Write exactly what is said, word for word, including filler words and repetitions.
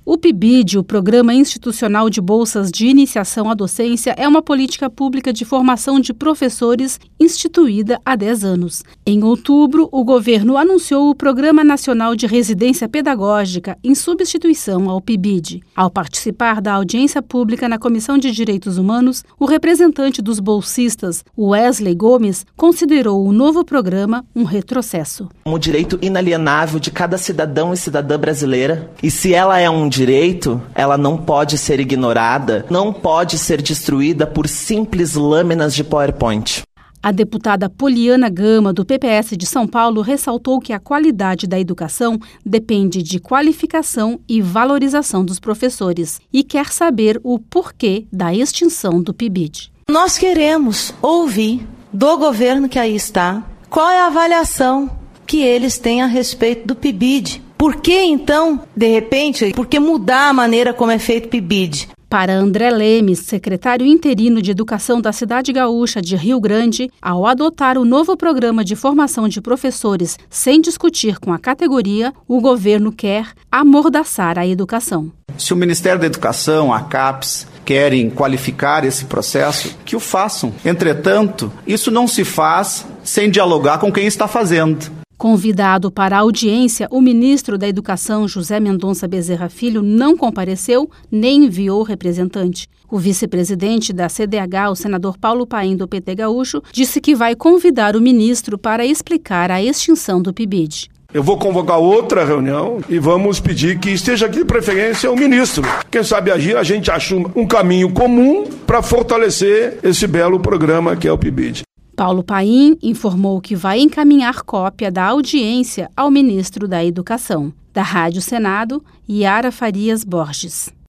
O PIBID, o Programa Institucional de Bolsas de Iniciação à Docência, é uma política pública de formação de professores instituída há dez anos. Em outubro, o governo anunciou o Programa Nacional de Residência Pedagógica em substituição ao PIBID. Ao participar da audiência pública na Comissão de Direitos Humanos, o representante dos bolsistas, Wesley Gomes, considerou o novo programa um retrocesso. Um direito inalienável de cada cidadão e cidadã brasileira. E se ela é um direito, ela não pode ser ignorada, não pode ser destruída por simples lâminas de PowerPoint. A deputada Poliana Gama, do P P S de São Paulo, ressaltou que a qualidade da educação depende de qualificação e valorização dos professores e quer saber o porquê da extinção do PIBID. Nós queremos ouvir do governo que aí está qual é a avaliação que eles têm a respeito do PIBID. Por que, então, de repente, por que mudar a maneira como é feito o PIBID? Para André Lemes, secretário interino de Educação da cidade gaúcha de Rio Grande, ao adotar o novo programa de formação de professores sem discutir com a categoria, o governo quer amordaçar a educação. Se o Ministério da Educação, a CAPES, querem qualificar esse processo, que o façam. Entretanto, isso não se faz sem dialogar com quem está fazendo. Convidado para a audiência, o ministro da Educação, José Mendonça Bezerra Filho, não compareceu nem enviou representante. O vice-presidente da C D H, o senador Paulo Paim, do P T gaúcho, disse que vai convidar o ministro para explicar a extinção do PIBID. Eu vou convocar outra reunião e vamos pedir que esteja aqui de preferência o ministro. Quem sabe agir, a gente acha um caminho comum para fortalecer esse belo programa que é o PIBID. Paulo Paim informou que vai encaminhar cópia da audiência ao ministro da Educação. Da Rádio Senado, Yara Farias Borges.